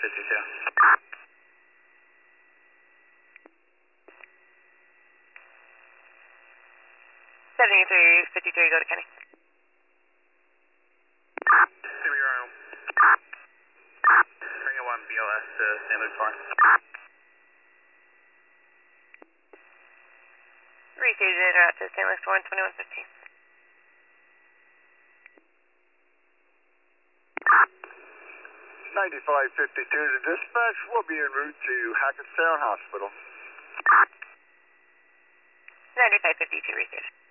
7353, go to Kenny. Bring it 1 BLS to St. Louis Farm. Received route to St. Louis Foreign 2115. 9552 to dispatch. We'll be en route to Hackettstown Hospital. 9552 received.